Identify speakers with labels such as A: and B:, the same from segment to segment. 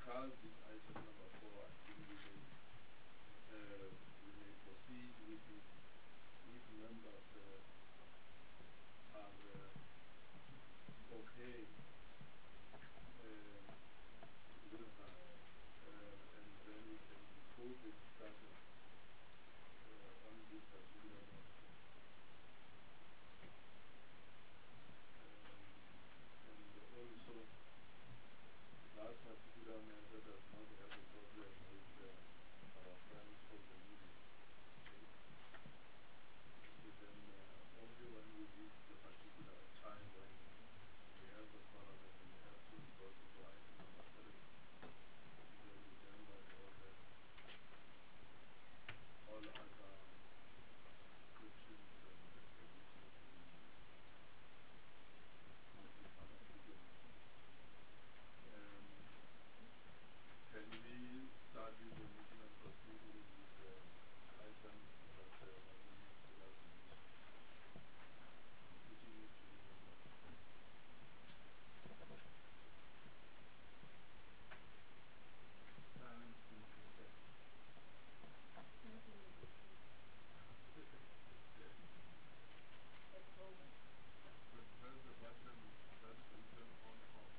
A: discuss this item number 4, I think we may proceed with it if members are okay with that, and then we can dispose the discussion on this particular matter. And also, that particular matter does not have a problem with our friends from the media. Okay? So then only when we reach the particular time when we have a quorum and we have to proceed to item number 3, then we then all other questions and the list will become applicable. Can we start with the meeting and proceed with this item that Madam Silas is putting it to the members?
B: Silence and consent.
A: Press the button that's written on off.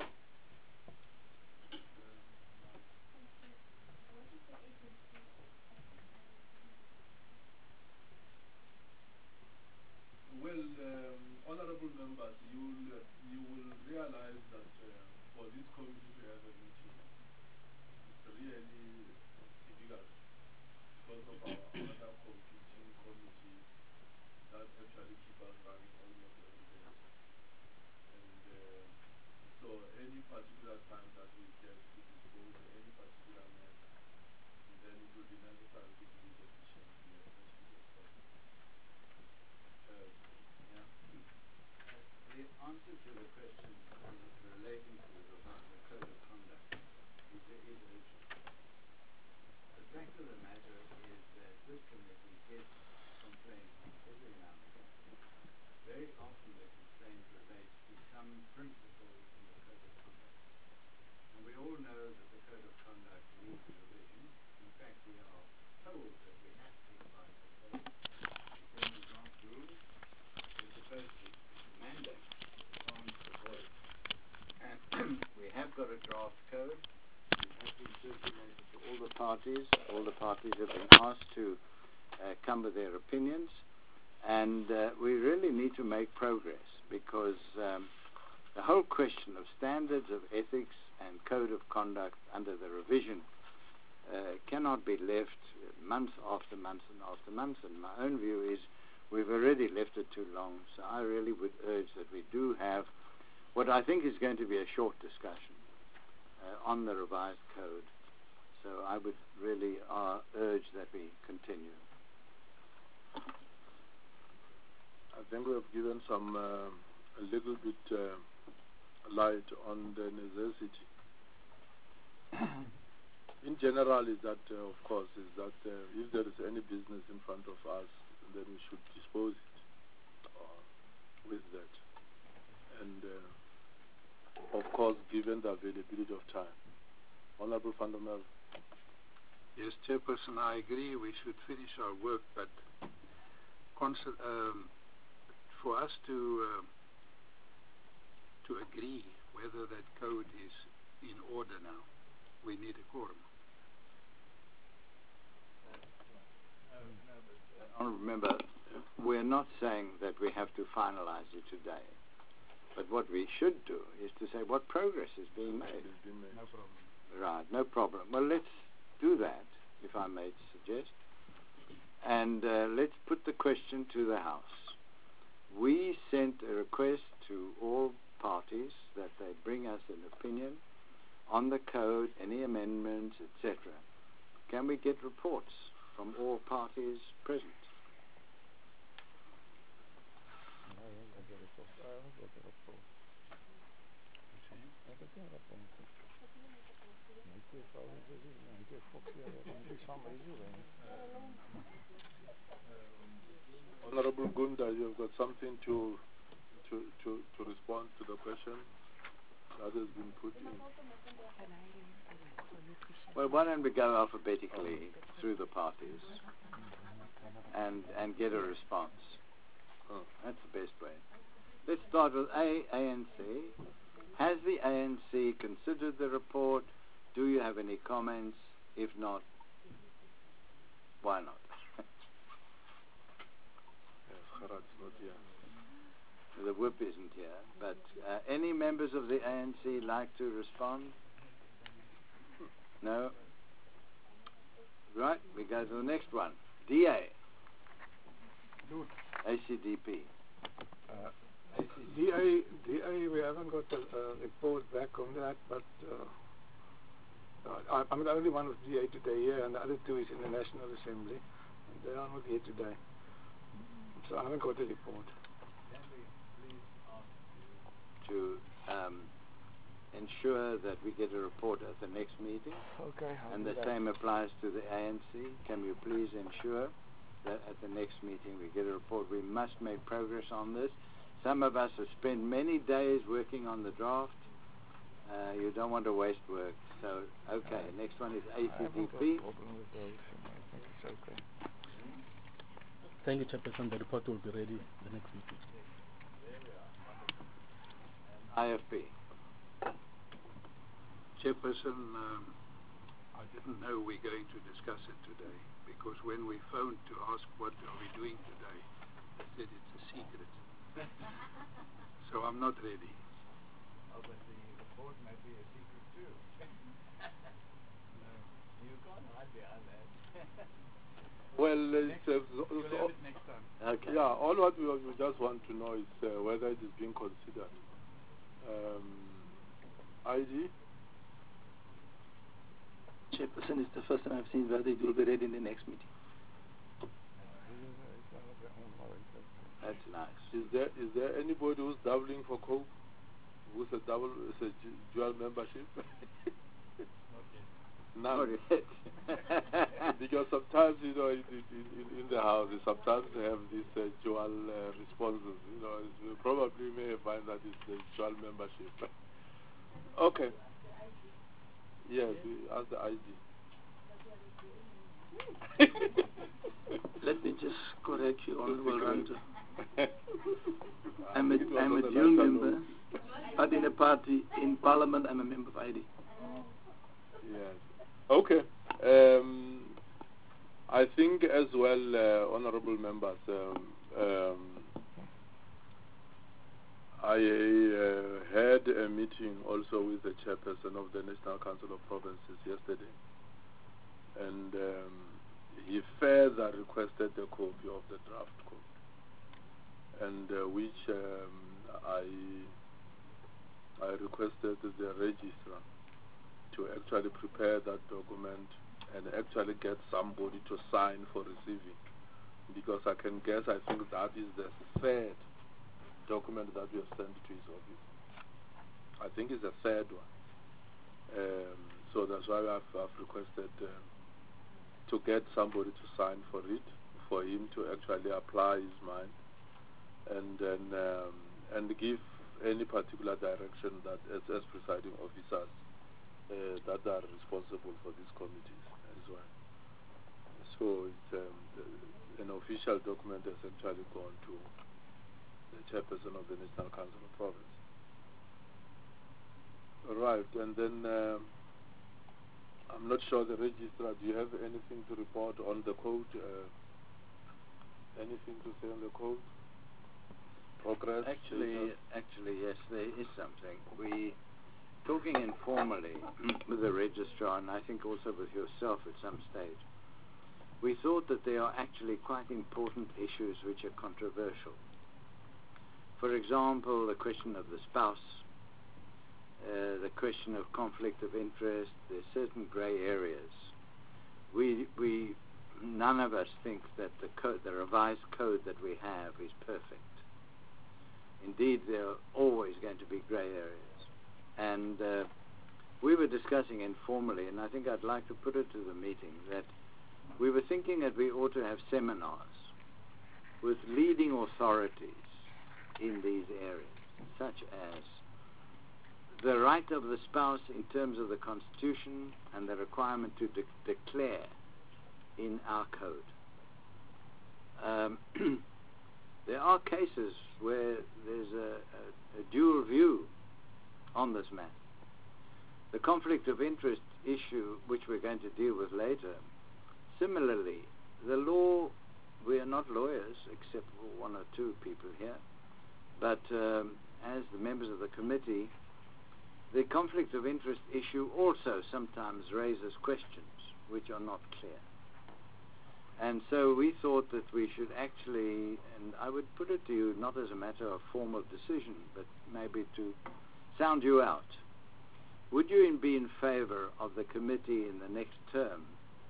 A: Well, honorable members, you will realize that for this committee to have a meeting, it's really difficult because of our other competing committees that actually keep us running almost every day. And so any particular time that we get to dispose of any particular matter, then it will be necessary to do it efficiently as much as possible.
B: The answer to the question relating to the code of conduct is urgent. The fact of the matter is that this committee gets complaints every now and again. Very often the complaint relates to some principle in the code of conduct. And we all know that the code of conduct needs revision. In fact, we are told that we have to revise the code. It's in the draft rules. We're supposed to mandate on the code. And we have got a draft code. It has been circulated to all the parties. All the parties have been asked to come with their opinions. And we really need to make progress because the whole question of standards of ethics and code of conduct under the revision cannot be left months after months and after months. And my own view is we've already left it too long. So I really would urge that we do have what I think is going to be a short discussion on the revised code. So I would really urge that we continue.
A: I think we have given some a little bit light on the necessity. In general, is that of course is that if there is any business in front of us, then we should dispose it with that, and of course, given the availability of time. Honorable Van der Merwe.
C: Yes, Chairperson, I agree we should finish our work, but for us to agree whether that code is in order now, we need a quorum.
B: Remember, we're not saying that we have to finalize it today. But what we should do is to say what progress is being made.
C: No problem.
B: Right, no problem. Well, let's do that, if I may suggest. And let's put the question to the House. We sent a request to all parties that they bring us an opinion on the code, any amendments, etc. Can we get reports from all parties present?
A: Honorable Gunda, you have got something to respond to the question that has been put in.
C: Well, why don't we go alphabetically through the parties and get a response? That's the best way. Let's start with ANC. Has the ANC considered the report? Do you have any comments? If not, why not? The whip isn't here, but any members of the ANC like to respond? No? Right, we go to the next one. DA. ACDP.
D: DA, we haven't got a report back on that, but I'm the only one with DA today here, and the other two is in the National Assembly, and they are not here today. So I haven't got a report.
B: Can we please ask
C: To ensure that we get a report at the next meeting.
D: Okay.
C: And the same applies to the ANC. Can you please ensure that at the next meeting we get a report? We must make progress on this. Some of us have spent many days working on the draft. You don't want to waste work. So, okay, next one is ACDP.
E: Thank you, Chairperson. The report will be ready the next meeting.
C: IFP. Chairperson, I didn't know we're going to discuss it today, because when we phoned to ask what are we doing today, they said it's a secret. So I'm not ready.
B: Oh, but the report might be a secret too. You can't hide behind that.
A: Well,
B: We'll have it next time.
C: Okay.
A: yeah, all what we just want to know is whether it is being considered. ID?
F: Chairperson, it's the first time I've seen whether it will be read in the next meeting.
C: That's nice.
A: Is there anybody who's doubling for COPE? Who's a dual membership?
C: Not
A: None.
C: yet.
A: Because sometimes, in the House, sometimes they have these dual responses. You probably may find that it's the dual membership. Okay. Yes, we ask the ID.
F: Let me just correct you, Honorable Ranto.
A: I
F: I'm a dual member, but in a party, in Parliament, I'm a member of ID.
A: Yes. Okay. I think as well, honorable members, I had a meeting also with the chairperson of the National Council of Provinces yesterday, and he further requested a copy of the draft code, and which I requested the registrar to actually prepare that document and actually get somebody to sign for receiving, because I can guess, I think that is the third document that we have sent to his office. I think it's the third one. So that's why I've requested to get somebody to sign for it, for him to actually apply his mind, and then and give any particular direction that as presiding officers that are responsible for these committees as well. So it's an official document has actually gone to the chairperson of the National Council of Province. Right, and then I'm not sure the registrar, do you have anything to report on the code? Anything to say on the code? Progress?
C: Actually, yes, there is something. We talking informally with the registrar, and I think also with yourself at some stage, we thought that there are actually quite important issues which are controversial. For example, the question of the spouse, the question of conflict of interest. There's certain grey areas. None of us think that the revised code that we have is perfect. Indeed, there are always going to be grey areas. And we were discussing informally, and I think I'd like to put it to the meeting, that we were thinking that we ought to have seminars with leading authorities in these areas, such as the right of the spouse in terms of the Constitution and the requirement to declare in our code. There are cases where there's a dual view on this matter. The conflict of interest issue, which we're going to deal with later, similarly, the law, we are not lawyers except for one or two people here, but as the members of the committee, the conflict of interest issue also sometimes raises questions which are not clear. And so we thought that we should actually, and I would put it to you not as a matter of formal decision, but maybe to sound you out. Would you be in favor of the committee in the next term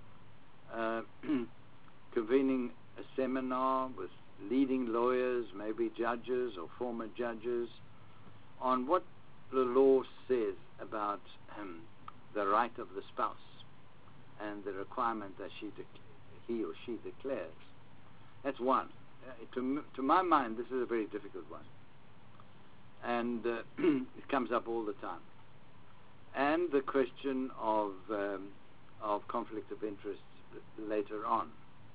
C: convening a seminar with leading lawyers, maybe judges or former judges, on what the law says about the right of the spouse and the requirement that he or she declares? That's one. To my mind, this is a very difficult one. And it comes up all the time. And the question of conflict of interest later on.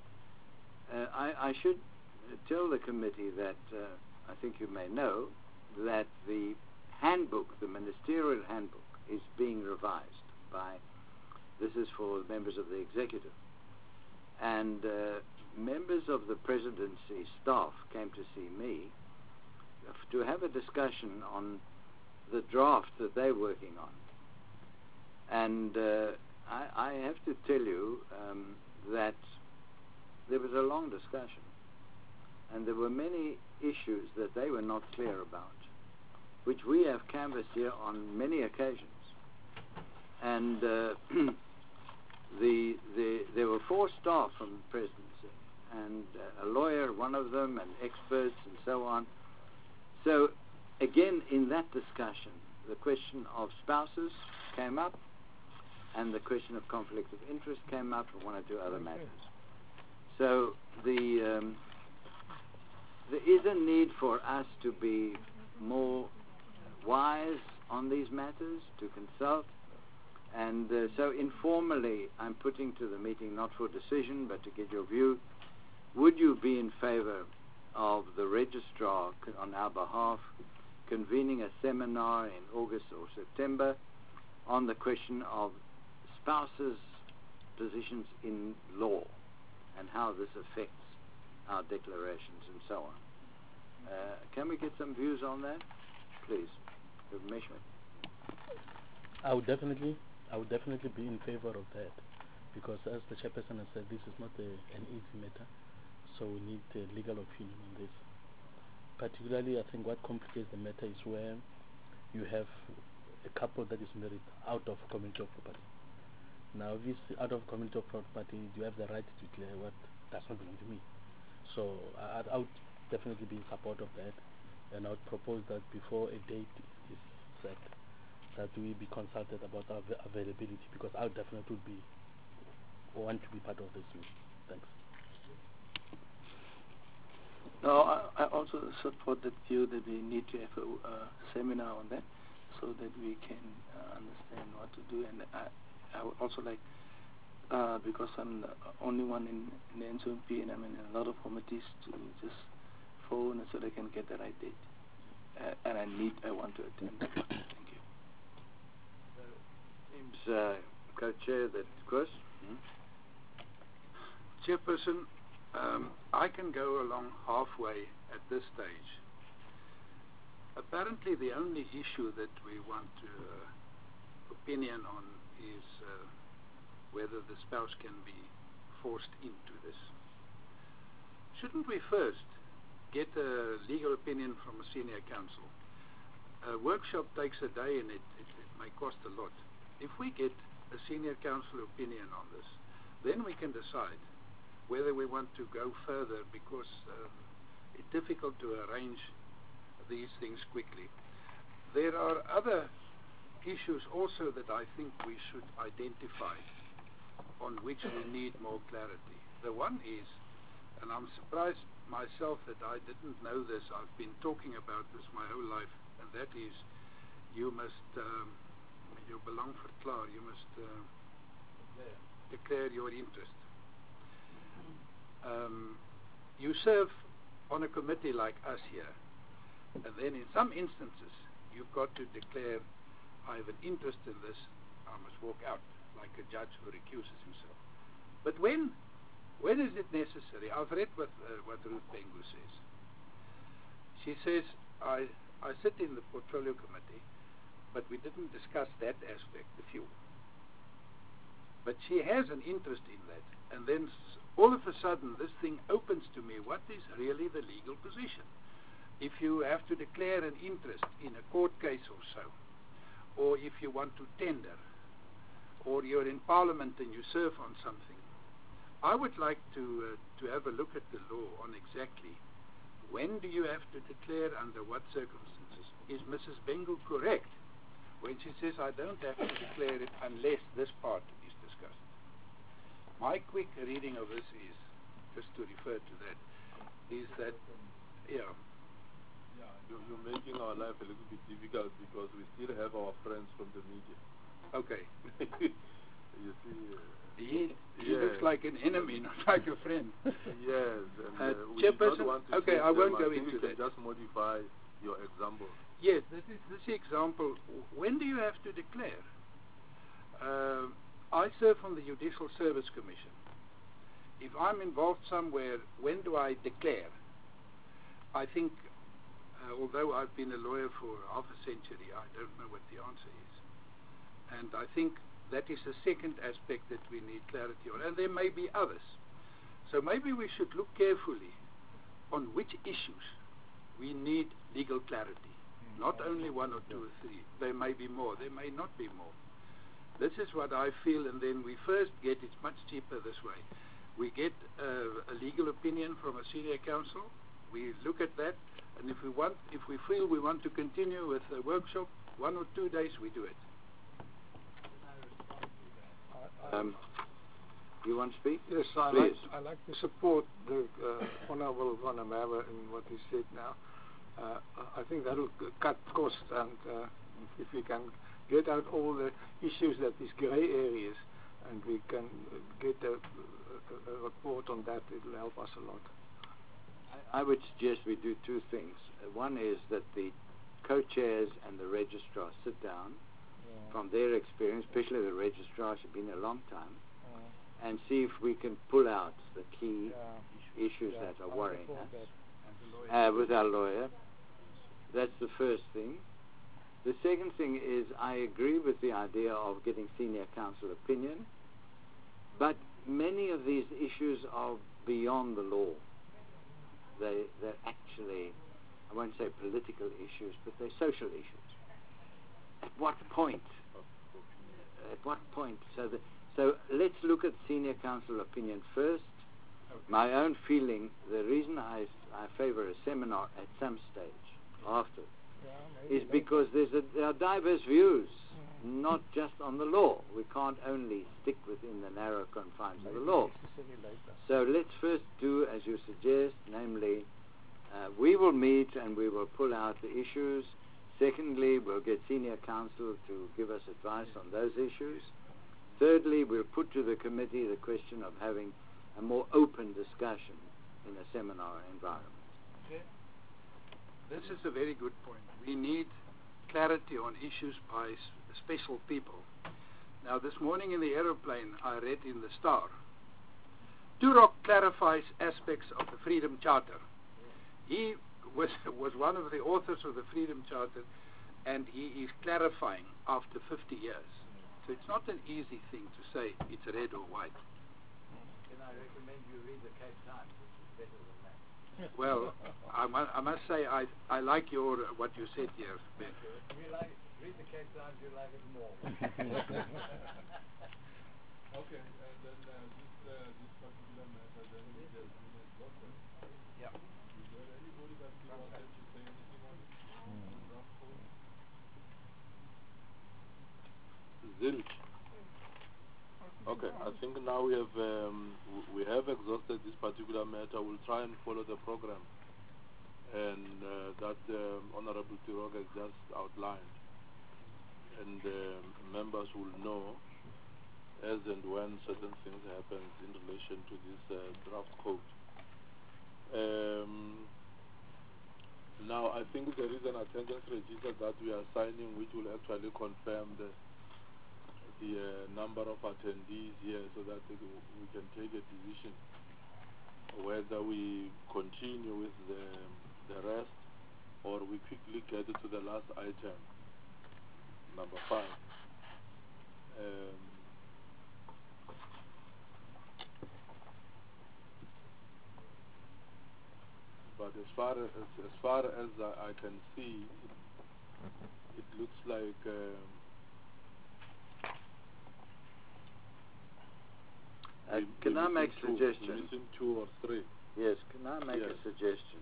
C: I should tell the committee that I think you may know that the handbook, the ministerial handbook, is being revised by, this is for members of the executive. And members of the presidency staff came to see me to have a discussion on the draft that they're working on. And I have to tell you that there was a long discussion, and there were many issues that they were not clear about, which we have canvassed here on many occasions. And there were 4 staff from the presidency, and a lawyer, one of them, and experts, and so on. So, again, in that discussion, the question of spouses came up, and the question of conflict of interest came up, and one or two other matters. So there is a need for us to be more wise on these matters, to consult, and so informally I'm putting to the meeting, not for decision, but to get your view. Would you be in favor of the registrar on our behalf convening a seminar in August or September on the question of spouses' positions in law and how this affects our declarations and so on? Can we get some views on that, please? Meshman.
E: I would definitely be in favor of that, because as the chairperson has said, this is not an easy matter, so we need a legal opinion on this. Particularly, I think what complicates the matter is where you have a couple that is married out of community of property. Now, if it's out of community of property, you have the right to declare what does not belong to me. So I would definitely be in support of that, and I would propose that before a date is set, that we be consulted about our availability, because I would definitely want to be part of this meeting. Thanks.
F: No, I also support that view that we need to have a seminar on that, so that we can understand what to do. And I would also like, because I'm the only one in the NCMP and I'm in a lot of committees, to just phone so they can get the right date. And I want to attend. Thank you.
C: Seems co-chair that question.
G: Chairperson, I can go along halfway at this stage. Apparently the only issue that we want opinion on is whether the spouse can be forced into this. Shouldn't we first get a legal opinion from a senior counsel? A workshop takes a day and it may cost a lot. If we get a senior counsel opinion on this, then we can decide whether we want to go further, because it's difficult to arrange these things quickly. There are other issues also that I think we should identify on which we need more clarity. The one is, and I'm surprised myself that I didn't know this, I've been talking about this my whole life, and that is you must, you belong for klaar, you must declare your interest. You serve on a committee like us here, and then in some instances you've got to declare, I have an interest in this, I must walk out, like a judge who recuses himself. But when is it necessary? I've read what Ruth Bengu says. She says, I sit in the portfolio committee, but we didn't discuss that aspect, the fuel. But she has an interest in that, and then all of a sudden this thing opens to me, what is really the legal position? If you have to declare an interest in a court case or so, or if you want to tender, or you're in Parliament and you serve on something, I would like to have a look at the law on exactly when do you have to declare, under what circumstances. Is Mrs. Bengu correct when she says I don't have to declare it unless this part is discussed? My quick reading of this is, just to refer to that, is that, yeah.
A: You're making our life a little bit difficult because we still have our friends from the media.
G: Okay.
A: You see,
G: he looks like an enemy, not like a friend.
A: Yes, and we
G: Chairperson,
A: don't want to
G: okay,
A: take
G: I won't
A: them.
G: go into
A: I think
G: that.
A: you can just modify your example.
G: Yes, this example. When do you have to declare? I serve on the Judicial Service Commission. If I'm involved somewhere, when do I declare? I think, although I've been a lawyer for half a century, I don't know what the answer is. And I think that is the second aspect that we need clarity on. And there may be others. So maybe we should look carefully on which issues we need legal clarity. Not only one or two or three. There may be more. There may not be more. This is what I feel, and then we first get, it's much cheaper this way. We get a legal opinion from a senior counsel. We look at that, and if we feel we want to continue with a workshop, 1 or 2 days we do it.
C: You want to speak?
D: Yes, I like to support the Honourable Van der Merwe in what he said now. I think that will cut costs, and if we can get out all the issues that is grey areas, and we can get a report on that, it will help us a lot.
C: I would suggest we do two things. One is that the co-chairs and the registrar sit down from their experience, especially the registrar, she's been a long time, and see if we can pull out the key issues that are worrying us with our lawyer. That's the first thing. The second thing is I agree with the idea of getting senior counsel opinion, but many of these issues are beyond the law. They're actually, I won't say political issues, but they're social issues. At what point? At what point? So let's look at senior counsel opinion first. Okay. My own feeling, the reason I favor a seminar at some stage after is because there are diverse views, not just on the law. We can't only stick within the narrow confines of the law. So let's first do as you suggest, namely, we will meet and we will pull out the issues. Secondly, we'll get senior counsel to give us advice on those issues. Thirdly, we'll put to the committee the question of having a more open discussion in a seminar environment.
G: Okay. This is a very good point. We need clarity on issues by special people. Now, this morning in the aeroplane, I read in the Star, Turok clarifies aspects of the Freedom Charter. He was one of the authors of the Freedom Charter, and he is clarifying after 50 years. So it's not an easy thing to say it's red or white.
B: Then I recommend you read the Cape Times, which is better than that.
G: Well, I must say I like what you said here, Ben.
B: Read the Cape Times, you like it more.
A: Okay, and then this particular matter then has been exhausted.
B: Yeah.
A: Is there anybody that wanted to say anything on it? Zilch. Okay, I think now we have exhausted this particular matter. We'll try and follow the program, and that Honorable Turok has just outlined. and members will know as and when certain things happen in relation to this draft code. Now, I think there is an attendance register that we are signing, which will actually confirm the number of attendees here, so that we can take a decision whether we continue with the rest, or we quickly get to the last item, number 5. But as far as I can see, it looks like
C: can I make a suggestion?
A: We're missing 2 or 3.
C: Yes, can I make a suggestion?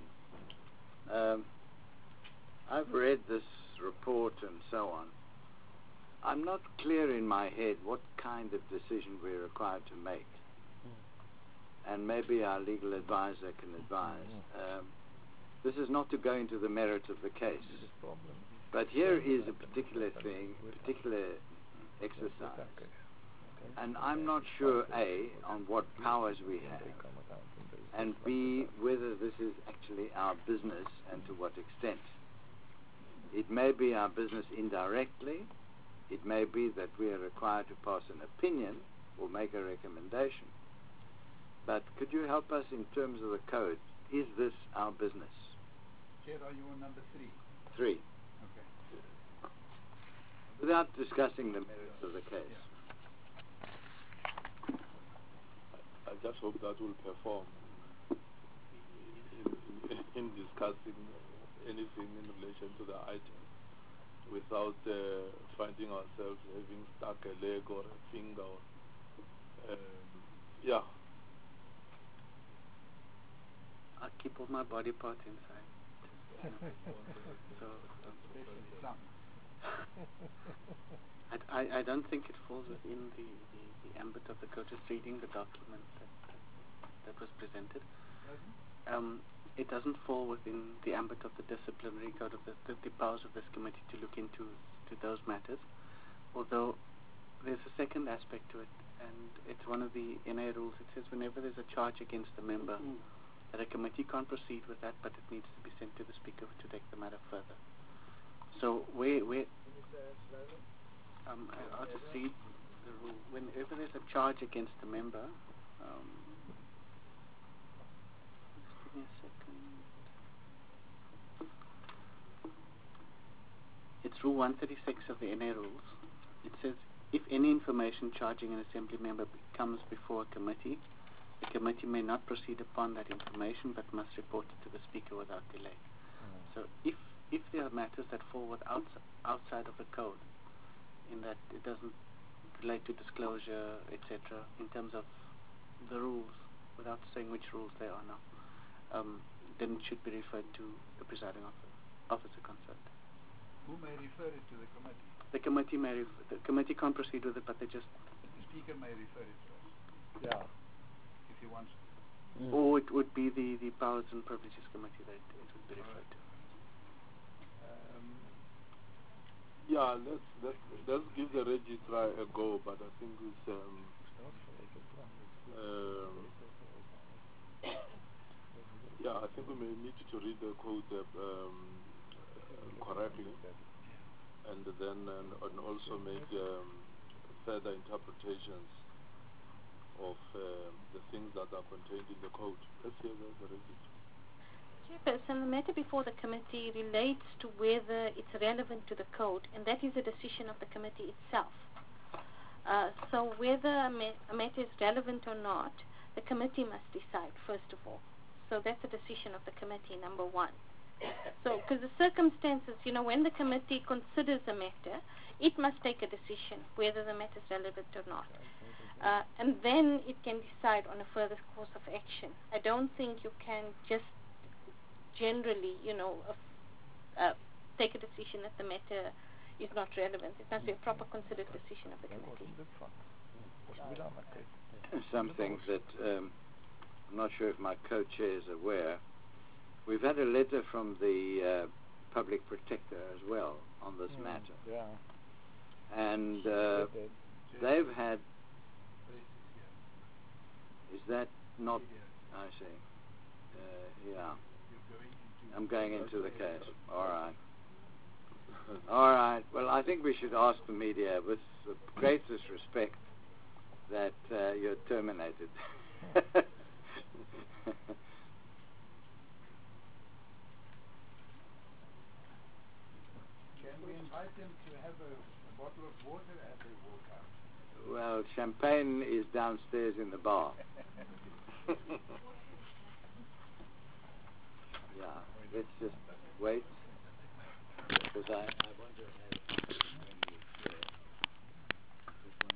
C: I've read this report and so on. I'm not clear in my head what kind of decision we're required to make. And maybe our legal advisor can advise. This is not to go into the merits of the case. But here is a particular thing, particular exercise. And I'm not sure, A, on what powers we have, and B, whether this is actually our business and to what extent. It may be our business indirectly. It may be that we are required to pass an opinion or make a recommendation. But could you help us in terms of the code? Is this our business?
B: Chair, are you on number 3?
C: 3.
B: Okay.
C: Without discussing the merits of the case.
A: I just hope that will perform in discussing anything in relation to the item, without finding ourselves having stuck a leg or a finger. Yeah.
F: I keep all my body parts inside. So, I don't think it falls within the ambit of the code. Just reading the document that was presented. It doesn't fall within the ambit of the disciplinary code of the powers of this committee to look into those matters. Although there's a second aspect to it, and it's one of the NA rules. It says whenever there's a charge against a member, that a committee can't proceed with that, but it needs to be sent to the speaker to take the matter further. So I'll just read the rule. Whenever there's a charge against a member, just give me a second. It's Rule 136 of the NA rules. It says, if any information charging an assembly member comes before a committee, the committee may not proceed upon that information, but must report it to the speaker without delay. So if there are matters that fall outside of the code, in that it doesn't relate to disclosure, etc., in terms of the rules, without saying which rules they are now, then it should be referred to the presiding officer concerned.
B: Who may refer it to the committee?
F: The committee can't proceed with it, but they just...
B: The speaker may refer it to us.
D: Yeah.
B: If he wants to.
F: Or it would be the Powers and Privileges Committee that it would be referred to.
A: Yeah, let's give the registrar a go, but I think it's yeah, I think we may need to read the code correctly, and then and also make further interpretations of the things that are contained in the code. Let's hear the registrar.
H: Chairperson, the matter before the committee relates to whether it's relevant to the code, and that is a decision of the committee itself. So whether a matter is relevant or not, the committee must decide, first of all. So that's a decision of the committee, number 1. So, because the circumstances, when the committee considers a matter, it must take a decision whether the matter is relevant or not. And then it can decide on a further course of action. I don't think you can just generally, take a decision that the matter is not relevant. It must be a proper considered decision of the committee.
C: Something that I'm not sure if my co-chair is aware. We've had a letter from the public protector as well on this matter.
D: Yeah.
C: and they've had. Is that not? I see. Yeah. I'm going into the case. All right. All right. Well, I think we should ask the media, with the greatest respect, that you're terminated.
G: Can we invite them to have a bottle of water as they walk out?
C: Well, champagne is downstairs in the bar. Yeah, let's just wait, because I